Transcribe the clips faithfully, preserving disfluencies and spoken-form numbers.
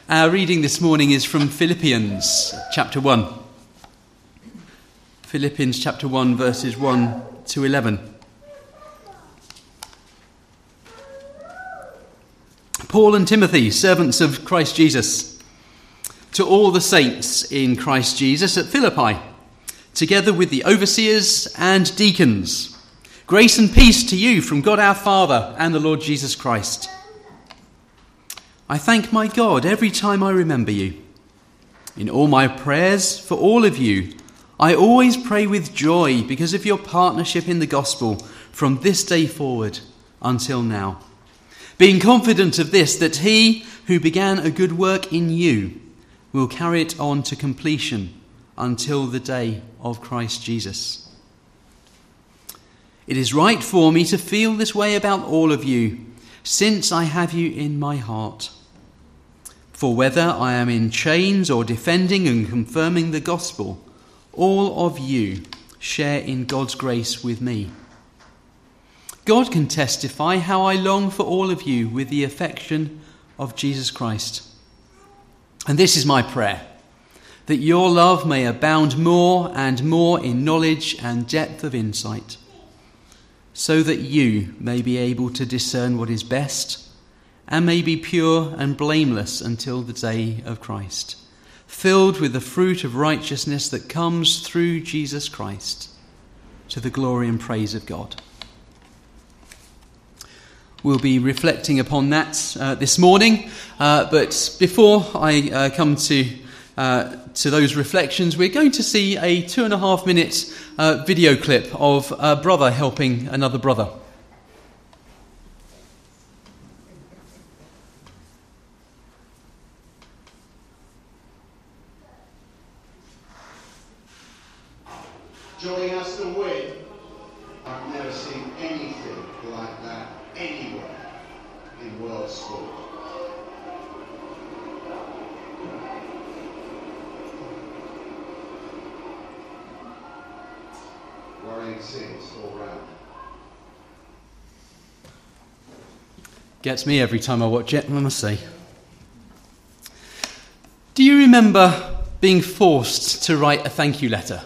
Our reading this morning is from Philippians chapter one. Philippians chapter one, verses one to eleven. Paul and Timothy, servants of Christ Jesus, to all the saints in Christ Jesus at Philippi, together with the overseers and deacons, grace and peace to you from God our Father and the Lord Jesus Christ. I thank my God every time I remember you. In all my prayers for all of you, I always pray with joy because of your partnership in the gospel from this day forward until now, being confident of this, that he who began a good work in you will carry it on to completion until the day of Christ Jesus. It is right for me to feel this way about all of you, since I have you in my heart. For whether I am in chains or defending and confirming the gospel, all of you share in God's grace with me. God can testify how I long for all of you with the affection of Jesus Christ. And this is my prayer, that your love may abound more and more in knowledge and depth of insight, so that you may be able to discern what is best and may be pure and blameless until the day of Christ, filled with the fruit of righteousness that comes through Jesus Christ, to the glory and praise of God. We'll be reflecting upon that uh, this morning, uh, but before I uh, come to uh, to those reflections, we're going to see a two and a half minute uh, video clip of a brother helping another brother. Joy has to win. I've never seen anything like that anywhere in world sport. Worrying scenes all round. Gets me every time I watch it, I must say. Do you remember being forced to write a thank you letter?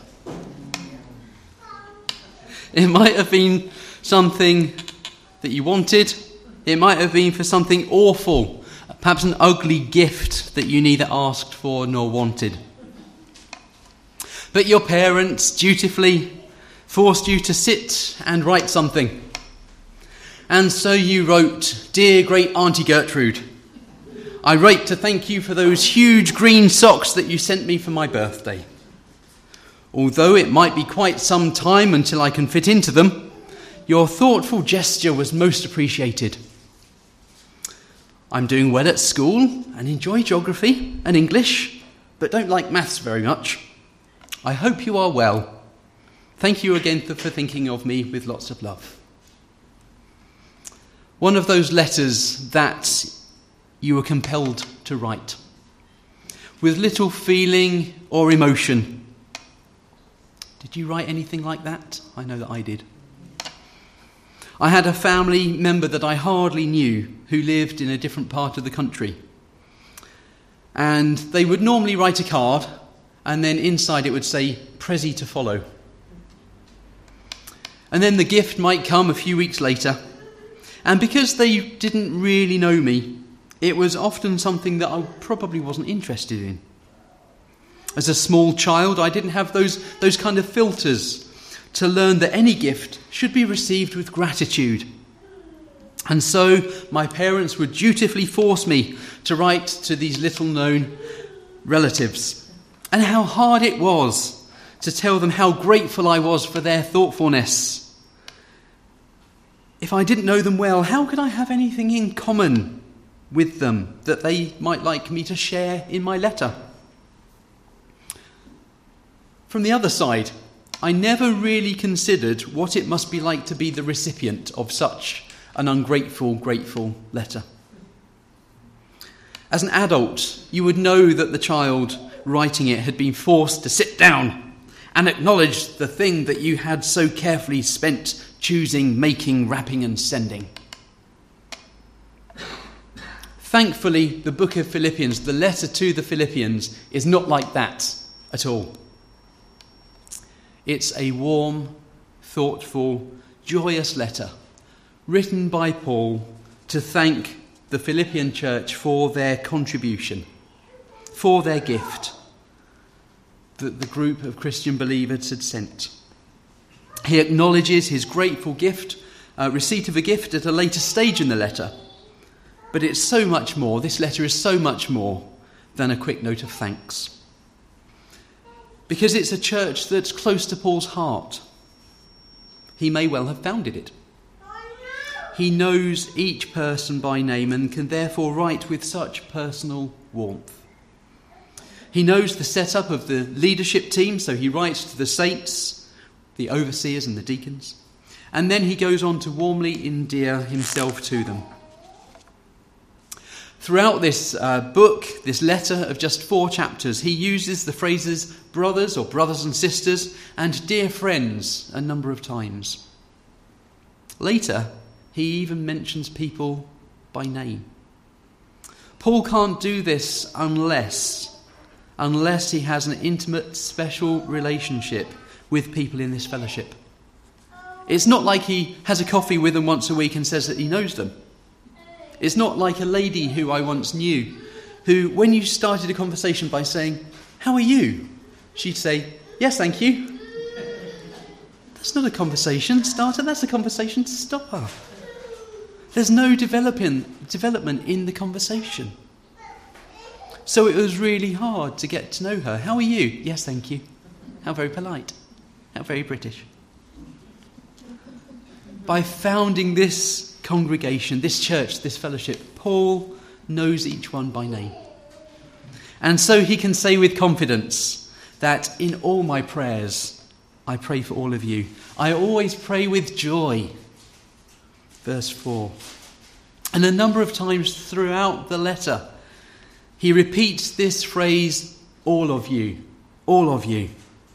It might have been something that you wanted. It might have been for something awful, perhaps an ugly gift that you neither asked for nor wanted. But your parents dutifully forced you to sit and write something. And so you wrote, "Dear great Auntie Gertrude, I write to thank you for those huge green socks that you sent me for my birthday. Although it might be quite some time until I can fit into them, your thoughtful gesture was most appreciated. I'm doing well at school and enjoy geography and English, but don't like maths very much. I hope you are well. Thank you again for, for thinking of me with lots of love." One of those letters that you were compelled to write, with little feeling or emotion. Did you write anything like that? I know that I did. I had a family member that I hardly knew who lived in a different part of the country. And they would normally write a card, and then inside it would say, "Prezi to follow." And then the gift might come a few weeks later. And because they didn't really know me, it was often something that I probably wasn't interested in. As a small child, I didn't have those, those kind of filters to learn that any gift should be received with gratitude. And so my parents would dutifully force me to write to these little-known relatives, and how hard it was to tell them how grateful I was for their thoughtfulness. If I didn't know them well, how could I have anything in common with them that they might like me to share in my letter? From the other side, I never really considered what it must be like to be the recipient of such an ungrateful, grateful letter. As an adult, you would know that the child writing it had been forced to sit down and acknowledge the thing that you had so carefully spent choosing, making, wrapping and sending. Thankfully, the book of Philippians, the letter to the Philippians, is not like that at all. It's a warm, thoughtful, joyous letter written by Paul to thank the Philippian church for their contribution, for their gift that the group of Christian believers had sent. He acknowledges his grateful gift, uh, receipt of a gift at a later stage in the letter. But it's so much more, this letter is so much more than a quick note of thanks. Because it's a church that's close to Paul's heart. He may well have founded it. He knows each person by name and can therefore write with such personal warmth. He knows the setup of the leadership team, so he writes to the saints, the overseers and the deacons. And then he goes on to warmly endear himself to them. Throughout this uh, book, this letter of just four chapters, he uses the phrases brothers or brothers and sisters and dear friends a number of times. Later, he even mentions people by name. Paul can't do this unless, unless he has an intimate, special relationship with people in this fellowship. It's not like he has a coffee with them once a week and says that he knows them. It's not like a lady who I once knew, who, when you started a conversation by saying, "How are you?" she'd say, "Yes, thank you." That's not a conversation starter, that's a conversation stopper. There's no developing, development in the conversation. So it was really hard to get to know her. "How are you?" "Yes, thank you." How very polite. How very British. By founding this congregation, this church, this fellowship, Paul knows each one by name. And so he can say with confidence that in all my prayers, I pray for all of you. I always pray with joy. Verse four. And a number of times throughout the letter, he repeats this phrase, all of you, all of you.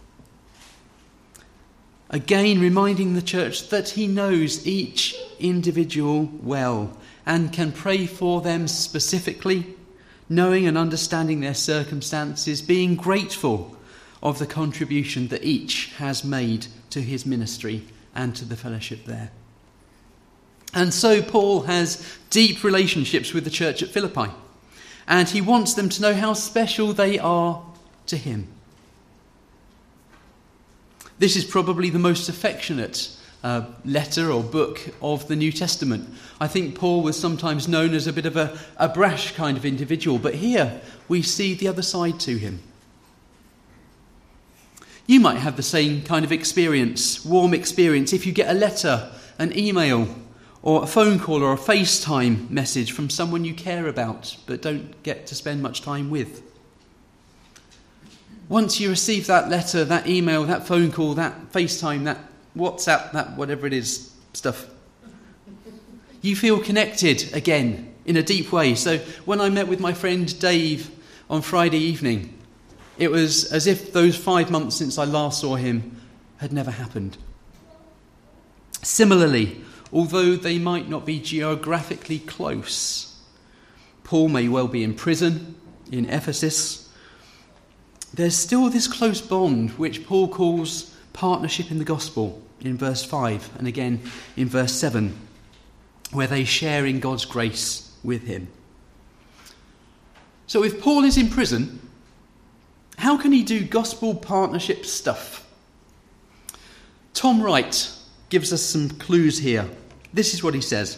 Again, reminding the church that he knows each individual well and can pray for them specifically, knowing and understanding their circumstances, being grateful of the contribution that each has made to his ministry and to the fellowship there. And so Paul has deep relationships with the church at Philippi, and he wants them to know how special they are to him. This is probably the most affectionate uh, letter or book of the New Testament. I think Paul was sometimes known as a bit of a, a brash kind of individual, but here we see the other side to him. You might have the same kind of experience, warm experience, if you get a letter, an email, or a phone call or a FaceTime message from someone you care about but don't get to spend much time with. Once you receive that letter, that email, that phone call, that FaceTime, that WhatsApp, that whatever it is stuff, you feel connected again in a deep way. So when I met with my friend Dave on Friday evening, it was as if those five months since I last saw him had never happened. Similarly, although they might not be geographically close, Paul may well be in prison in Ephesus. There's still this close bond which Paul calls partnership in the gospel in verse five and again in verse seven, where they share in God's grace with him. So if Paul is in prison, how can he do gospel partnership stuff? Tom Wright gives us some clues here. This is what he says.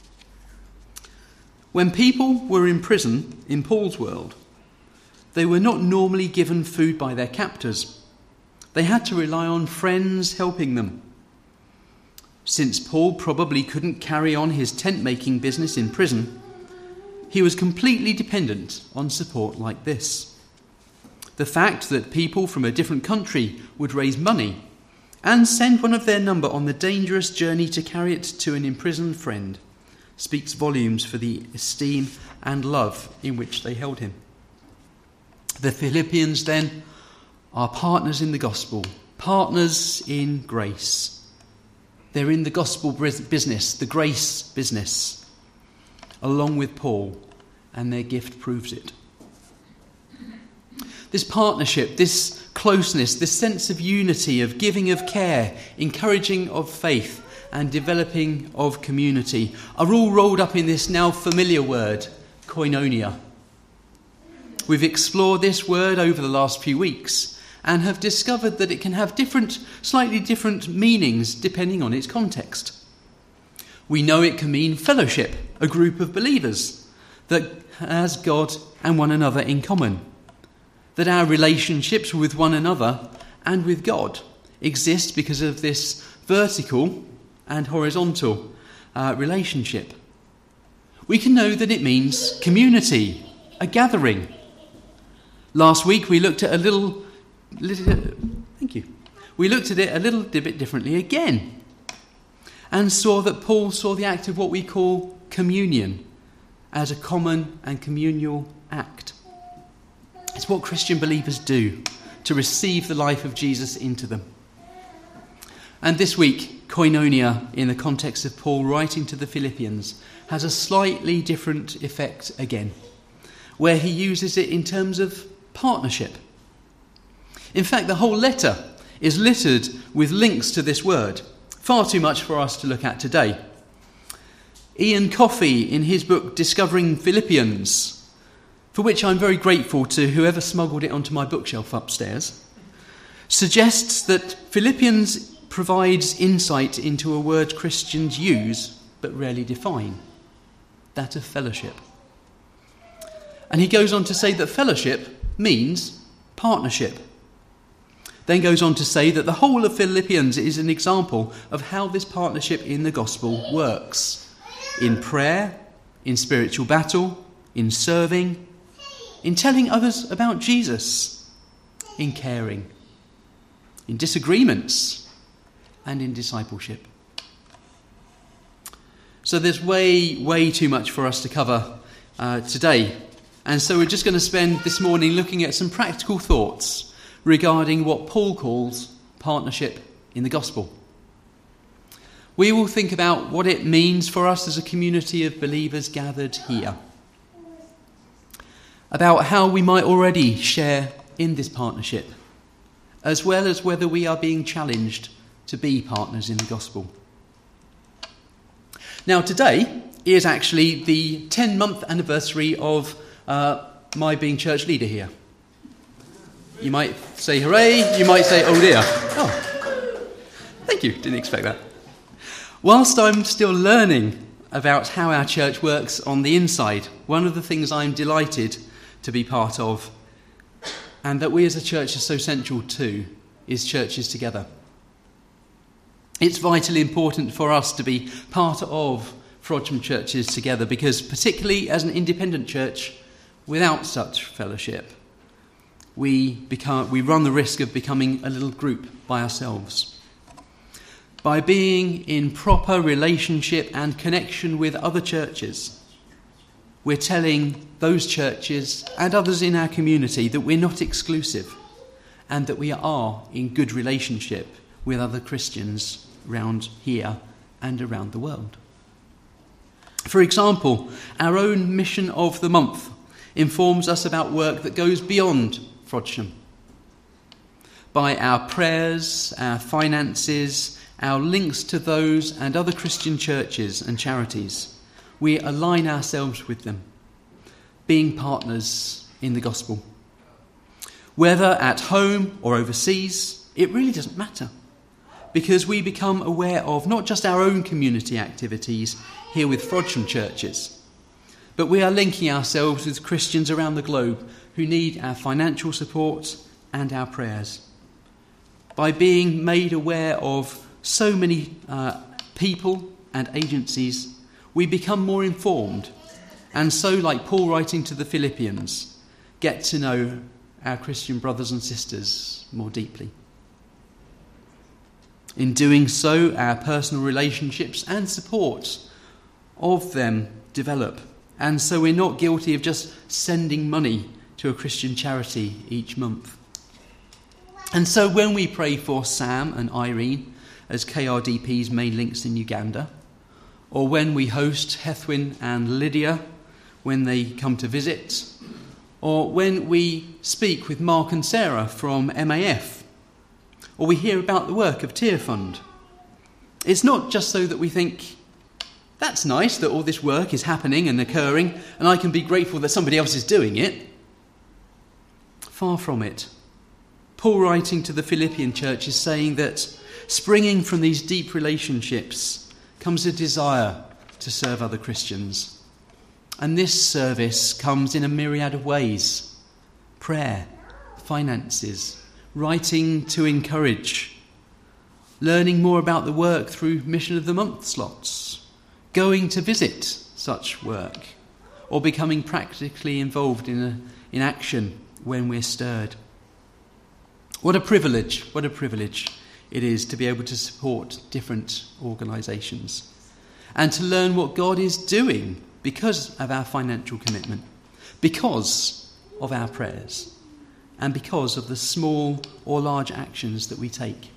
When people were in prison in Paul's world, they were not normally given food by their captors. They had to rely on friends helping them. Since Paul probably couldn't carry on his tent-making business in prison, he was completely dependent on support like this. The fact that people from a different country would raise money and send one of their number on the dangerous journey to carry it to an imprisoned friend speaks volumes for the esteem and love in which they held him. The Philippians, then, are partners in the gospel, partners in grace. They're in the gospel business, the grace business, along with Paul, and their gift proves it. This partnership, this closeness, this sense of unity, of giving of care, encouraging of faith, and developing of community are all rolled up in this now familiar word, koinonia. We've explored this word over the last few weeks and have discovered that it can have different, slightly different meanings depending on its context. We know it can mean fellowship, a group of believers that has God and one another in common, that our relationships with one another and with God exist because of this vertical and horizontal uh, relationship. We can know that it means community, a gathering. Last week we looked at a little, little thank you. We looked at it a little bit differently again and saw that Paul saw the act of what we call communion as a common and communal act. It's what Christian believers do to receive the life of Jesus into them. And this week, koinonia, in the context of Paul writing to the Philippians, has a slightly different effect again, where he uses it in terms of partnership. In fact, the whole letter is littered with links to this word, far too much for us to look at today. Ian Coffey, in his book Discovering Philippians, for which I'm very grateful to whoever smuggled it onto my bookshelf upstairs, suggests that Philippians provides insight into a word Christians use but rarely define, that of fellowship. And he goes on to say that fellowship means partnership. Then goes on to say that the whole of Philippians is an example of how this partnership in the gospel works. In prayer, in spiritual battle, in serving, in telling others about Jesus, in caring, in disagreements, and in discipleship. So there's way, way too much for us to cover uh, today. And so we're just going to spend this morning looking at some practical thoughts regarding what Paul calls partnership in the gospel. We will think about what it means for us as a community of believers gathered here, about how we might already share in this partnership, as well as whether we are being challenged to be partners in the gospel. Now, today is actually the ten-month anniversary of uh, my being church leader here. You might say hooray, you might say oh dear. Oh, thank you, didn't expect that. Whilst I'm still learning about how our church works on the inside, one of the things I'm delighted to be part of, and that we as a church are so central to, is churches together. It's vitally important for us to be part of Frodsham churches together, because particularly as an independent church, without such fellowship, we become we run the risk of becoming a little group by ourselves. By being in proper relationship and connection with other churches, we're telling those churches and others in our community that we're not exclusive and that we are in good relationship with other Christians around here and around the world. For example, our own mission of the month informs us about work that goes beyond Frodsham. By our prayers, our finances, our links to those and other Christian churches and charities, we align ourselves with them, being partners in the gospel. Whether at home or overseas, it really doesn't matter, because we become aware of not just our own community activities here with Frodsham churches, but we are linking ourselves with Christians around the globe who need our financial support and our prayers. By being made aware of so many uh, people and agencies, we become more informed, and so, like Paul writing to the Philippians, get to know our Christian brothers and sisters more deeply. In doing so, our personal relationships and support of them develop, and so we're not guilty of just sending money to a Christian charity each month. And so when we pray for Sam and Irene as K R D P's main links in Uganda, or when we host Hethwyn and Lydia when they come to visit, or when we speak with Mark and Sarah from M A F, or we hear about the work of Tear Fund. It's not just so that we think, that's nice that all this work is happening and occurring, and I can be grateful that somebody else is doing it. Far from it. Paul, writing to the Philippian church, is saying that springing from these deep relationships comes a desire to serve other Christians. And this service comes in a myriad of ways: prayer, finances, writing to encourage, learning more about the work through Mission of the Month slots, going to visit such work, or becoming practically involved in a, in action when we're stirred. What a privilege, what a privilege it is to be able to support different organisations and to learn what God is doing because of our financial commitment, because of our prayers, and because of the small or large actions that we take.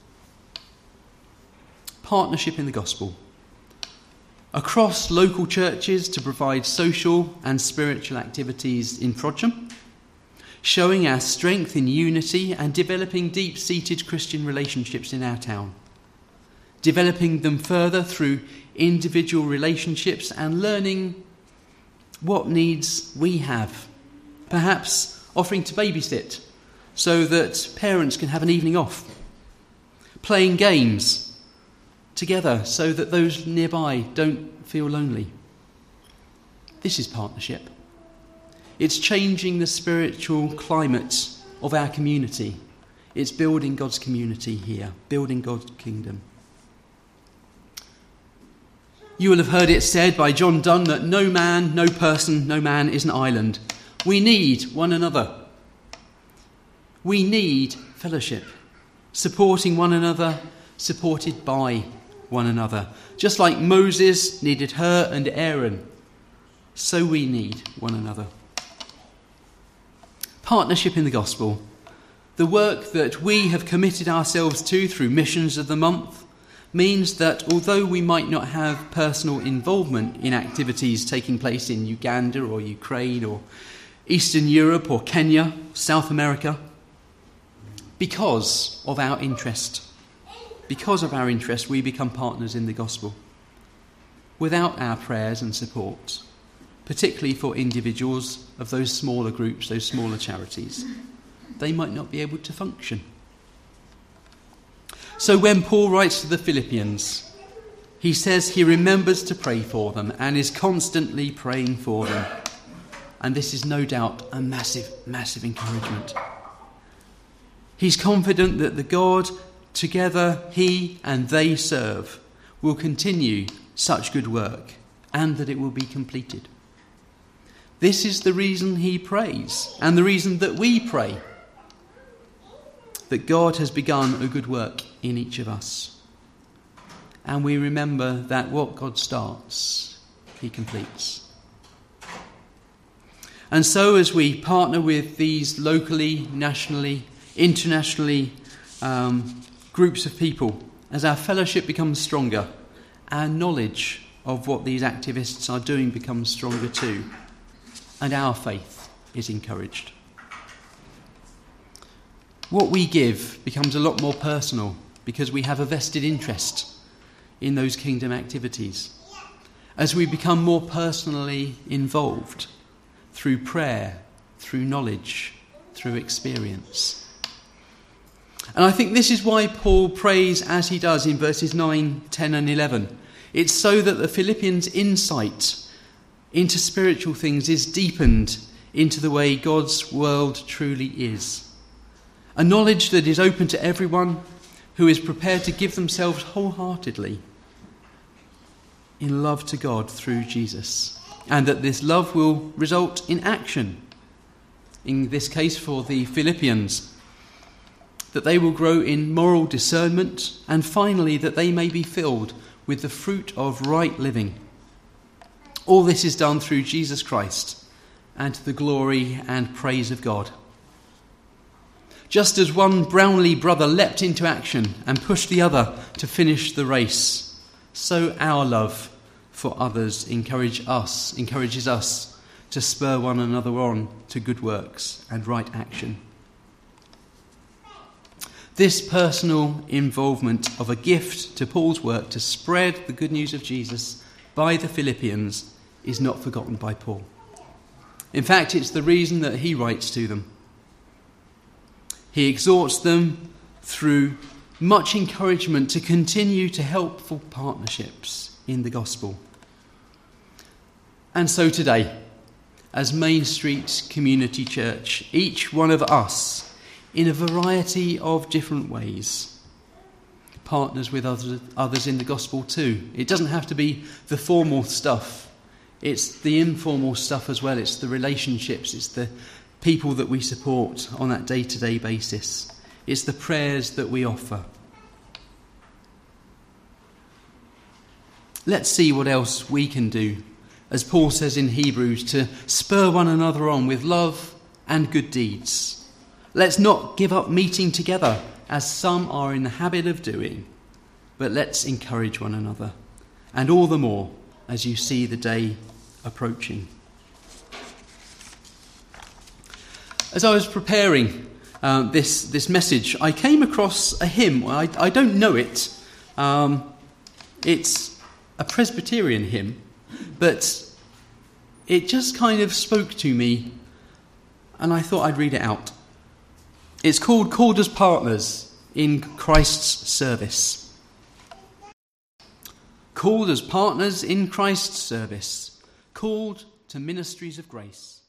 Partnership in the gospel. Across local churches to provide social and spiritual activities in Frodsham, showing our strength in unity and developing deep-seated Christian relationships in our town, developing them further through individual relationships and learning what needs we have, perhaps offering to babysit so that parents can have an evening off, playing games together so that those nearby don't feel lonely. This is partnership. It's changing the spiritual climate of our community. It's building God's community here, building God's kingdom. You will have heard it said by John Donne that no man, no person, no man is an island. We need one another. We need fellowship, supporting one another, supported by one another. Just like Moses needed Hur and Aaron, so we need one another. Partnership in the gospel. The work that we have committed ourselves to through Missions of the Month means that although we might not have personal involvement in activities taking place in Uganda or Ukraine or Eastern Europe or Kenya, South America, because of our interest, because of our interest, we become partners in the gospel. Without our prayers and support, particularly for individuals of those smaller groups, those smaller charities, they might not be able to function. So when Paul writes to the Philippians, he says he remembers to pray for them and is constantly praying for them. And this is no doubt a massive, massive encouragement. He's confident that the God together he and they serve will continue such good work and that it will be completed. This is the reason he prays and the reason that we pray, that God has begun a good work in each of us. And we remember that what God starts, he completes. And so as we partner with these locally, nationally, internationally um, groups of people, as our fellowship becomes stronger, our knowledge of what these activists are doing becomes stronger too, and our faith is encouraged. What we give becomes a lot more personal because we have a vested interest in those kingdom activities. As we become more personally involved through prayer, through knowledge, through experience. And I think this is why Paul prays as he does in verses nine, ten and eleven. It's so that the Philippians' insight into spiritual things is deepened into the way God's world truly is. A knowledge that is open to everyone who is prepared to give themselves wholeheartedly in love to God through Jesus. And that this love will result in action. In this case for the Philippians, that they will grow in moral discernment, and finally that they may be filled with the fruit of right living. All this is done through Jesus Christ and to the glory and praise of God. Just as one Brownlee brother leapt into action and pushed the other to finish the race, so our love for others encourage us, encourages us to spur one another on to good works and right action. This personal involvement of a gift to Paul's work to spread the good news of Jesus by the Philippians is not forgotten by Paul. In fact, it's the reason that he writes to them. He exhorts them through much encouragement to continue to helpful partnerships in the gospel. And so today, as Main Street Community Church, each one of us, in a variety of different ways, partners with others, others in the gospel too. It doesn't have to be the formal stuff. It's the informal stuff as well. It's the relationships. It's the people that we support on that day-to-day basis. It's the prayers that we offer. Let's see what else we can do, as Paul says in Hebrews, to spur one another on with love and good deeds. Let's not give up meeting together, as some are in the habit of doing, but let's encourage one another, and all the more as you see the day approaching. As I was preparing uh, this this message, I came across a hymn. I, I don't know it. Um, it's a Presbyterian hymn, but it just kind of spoke to me, and I thought I'd read it out. It's called Called as Partners in Christ's Service. Called as partners in Christ's service, called to ministries of grace.